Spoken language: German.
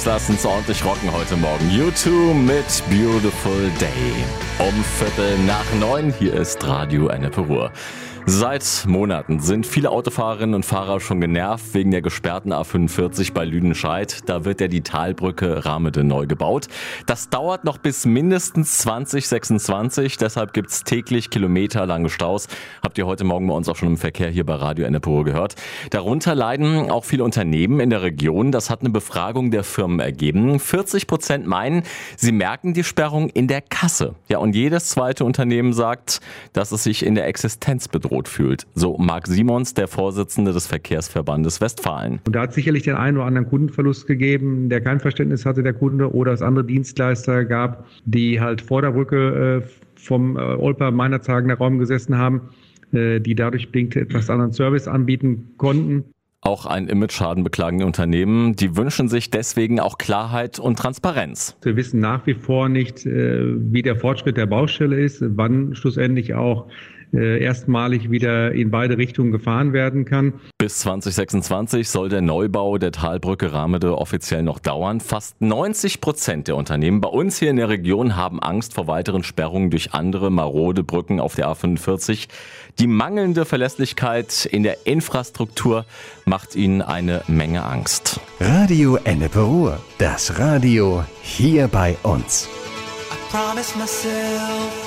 Jungs lassen es ordentlich rocken heute Morgen. U2 mit Beautiful Day. Um 8:15 hier ist Radio Ennepe Ruhr. Seit Monaten sind viele Autofahrerinnen und Fahrer schon genervt wegen der gesperrten A45 bei Lüdenscheid. Da wird ja die Talbrücke Ramede neu gebaut. Das dauert noch bis mindestens 2026. Deshalb gibt's täglich kilometerlange Staus. Habt ihr heute Morgen bei uns auch schon im Verkehr hier bei Radio Ennepe Ruhr gehört. Darunter leiden auch viele Unternehmen in der Region. Das hat eine Befragung der Firmen ergeben. 40% meinen, sie merken die Sperrung in der Kasse. Ja, und jedes zweite Unternehmen sagt, dass es sich in der Existenz bedroht fühlt. So Marc Simons, der Vorsitzende des Verkehrsverbandes Westfalen. Und da hat sicherlich den einen oder anderen Kundenverlust gegeben, der kein Verständnis hatte, der Kunde, oder es andere Dienstleister gab, die halt vor der Brücke vom Olper-Meinerzhagener Raum gesessen haben, die dadurch bedingt etwas anderen Service anbieten konnten. Auch ein Image-Schaden beklagen die Unternehmen. Die wünschen sich deswegen auch Klarheit und Transparenz. Wir wissen nach wie vor nicht, wie der Fortschritt der Baustelle ist, wann schlussendlich auch erstmalig wieder in beide Richtungen gefahren werden kann. Bis 2026 soll der Neubau der Talbrücke Ramede offiziell noch dauern. Fast 90% der Unternehmen bei uns hier in der Region haben Angst vor weiteren Sperrungen durch andere marode Brücken auf der A45. Die mangelnde Verlässlichkeit in der Infrastruktur macht ihnen eine Menge Angst. Radio Ennepe Ruhr, das Radio hier bei uns.